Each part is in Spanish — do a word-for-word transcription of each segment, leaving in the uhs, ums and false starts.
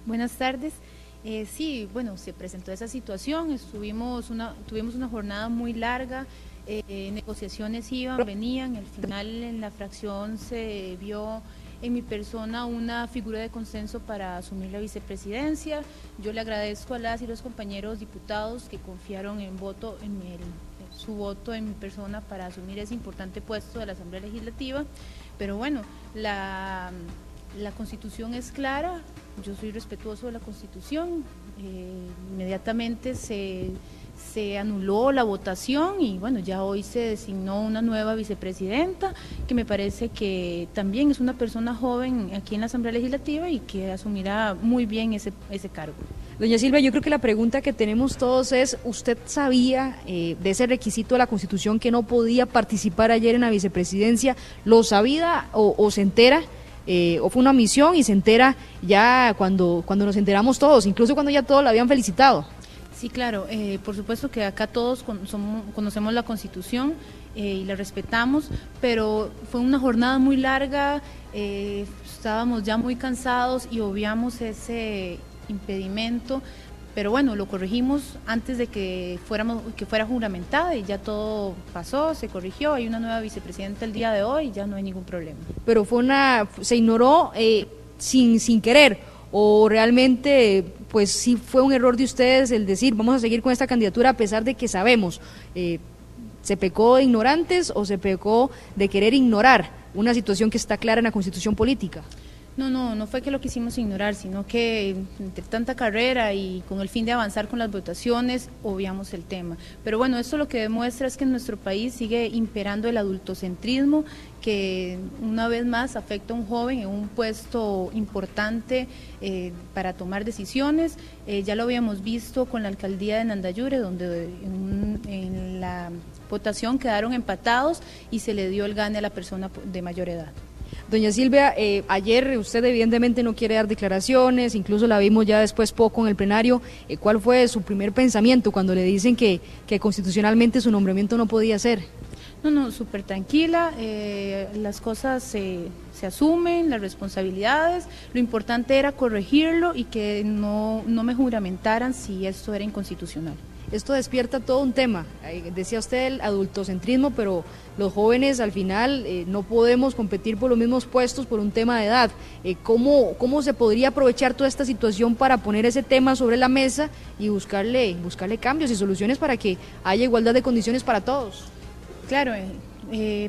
Buenas tardes. Eh, sí, bueno, se presentó esa situación, estuvimos una, tuvimos una jornada muy larga, eh, negociaciones iban, venían, al final en la fracción se vio en mi persona una figura de consenso para asumir la vicepresidencia. Yo le agradezco a las y los compañeros diputados que confiaron en voto, en el, su voto en mi persona para asumir ese importante puesto de la Asamblea Legislativa, pero bueno, la... La Constitución es clara, yo soy respetuoso de la Constitución, eh, inmediatamente se, se anuló la votación y bueno, ya hoy se designó una nueva vicepresidenta, que me parece que también es una persona joven aquí en la Asamblea Legislativa y que asumirá muy bien ese, ese cargo. Doña Silvia, yo creo que la pregunta que tenemos todos es, ¿usted sabía eh, de ese requisito de la Constitución que no podía participar ayer en la vicepresidencia? ¿Lo sabía o, o se entera? Eh, o fue una misión y se entera ya cuando, cuando nos enteramos todos, incluso cuando ya todos la habían felicitado. Sí, claro, eh, por supuesto que acá todos con, somos, conocemos la Constitución eh, y la respetamos, pero fue una jornada muy larga, eh, estábamos ya muy cansados y obviamos ese impedimento, pero bueno, lo corregimos antes de que fuéramos que fuera juramentada y ya todo pasó, se corrigió, hay una nueva vicepresidenta el día de hoy y ya no hay ningún problema. Pero fue una, se ignoró eh, sin, sin querer, o realmente pues sí fue un error de ustedes el decir vamos a seguir con esta candidatura a pesar de que sabemos, eh, ¿se pecó de ignorantes o se pecó de querer ignorar una situación que está clara en la Constitución política? No, no, no fue que lo quisimos ignorar, sino que entre tanta carrera y con el fin de avanzar con las votaciones, obviamos el tema. Pero bueno, esto lo que demuestra es que en nuestro país sigue imperando el adultocentrismo, que una vez más afecta a un joven en un puesto importante eh, para tomar decisiones. Eh, ya lo habíamos visto con la alcaldía de Nandayure, donde en, en la votación quedaron empatados y se le dio el gane a la persona de mayor edad. Doña Silvia, eh, ayer usted evidentemente no quiere dar declaraciones, incluso la vimos ya después poco en el plenario. Eh, ¿Cuál fue su primer pensamiento cuando le dicen que, que constitucionalmente su nombramiento no podía ser? No, no, súper tranquila, eh, las cosas se, se asumen, las responsabilidades, lo importante era corregirlo y que no, no me juramentaran si esto era inconstitucional. Esto despierta todo un tema, decía usted el adultocentrismo, pero los jóvenes al final eh, no podemos competir por los mismos puestos por un tema de edad. Eh, ¿cómo, ¿Cómo se podría aprovechar toda esta situación para poner ese tema sobre la mesa y buscarle, buscarle cambios y soluciones para que haya igualdad de condiciones para todos? Claro, eh, eh,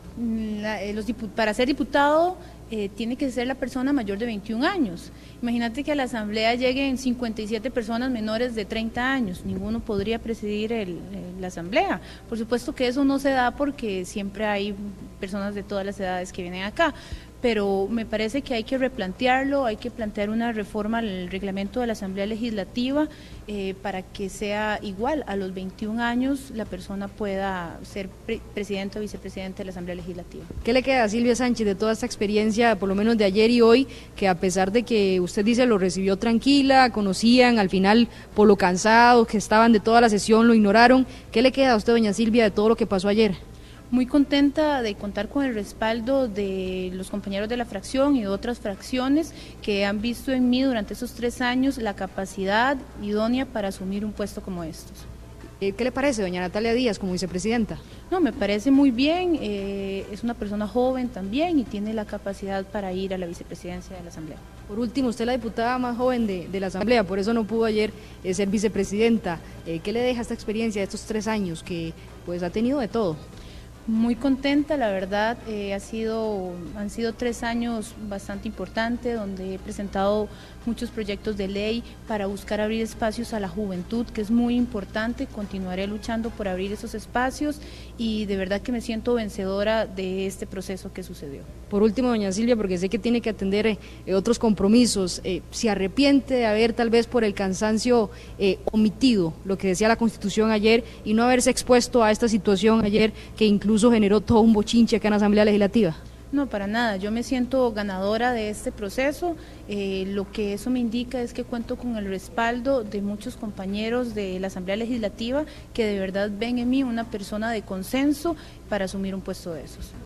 la, eh, los para ser diputado eh, tiene que ser la persona mayor de veintiún años. Imagínate que a la asamblea lleguen cincuenta y siete personas menores de treinta años, ninguno podría presidir el, el, la asamblea. Por supuesto que eso no se da porque siempre hay personas de todas las edades que vienen acá, pero me parece que hay que replantearlo, hay que plantear una reforma al reglamento de la Asamblea Legislativa eh, para que sea igual, a los veintiún años la persona pueda ser pre presidente o vicepresidente de la Asamblea Legislativa. ¿Qué le queda a Silvia Sánchez de toda esta experiencia, por lo menos de ayer y hoy, que a pesar de que usted dice lo recibió tranquila, conocían al final por lo cansados que estaban de toda la sesión, lo ignoraron? ¿Qué le queda a usted, doña Silvia, de todo lo que pasó ayer? Muy contenta de contar con el respaldo de los compañeros de la fracción y de otras fracciones que han visto en mí durante esos tres años la capacidad idónea para asumir un puesto como estos. ¿Qué le parece, doña Natalia Díaz, como vicepresidenta? No, me parece muy bien, eh, es una persona joven también y tiene la capacidad para ir a la vicepresidencia de la Asamblea. Por último, usted es la diputada más joven de, de la Asamblea, por eso no pudo ayer eh, ser vicepresidenta. Eh, ¿Qué le deja esta experiencia de estos tres años que pues ha tenido de todo? Muy contenta, la verdad, eh, ha sido, han sido tres años bastante importantes donde he presentado muchos proyectos de ley para buscar abrir espacios a la juventud, que es muy importante. Continuaré luchando por abrir esos espacios y de verdad que me siento vencedora de este proceso que sucedió. Por último, doña Silvia, porque sé que tiene que atender eh, otros compromisos, eh, ¿se arrepiente de haber tal vez por el cansancio eh, omitido lo que decía la Constitución ayer y no haberse expuesto a esta situación ayer que incluso generó todo un bochinche acá en la Asamblea Legislativa? No, para nada, yo me siento ganadora de este proceso, eh, lo que eso me indica es que cuento con el respaldo de muchos compañeros de la Asamblea Legislativa que de verdad ven en mí una persona de consenso para asumir un puesto de esos.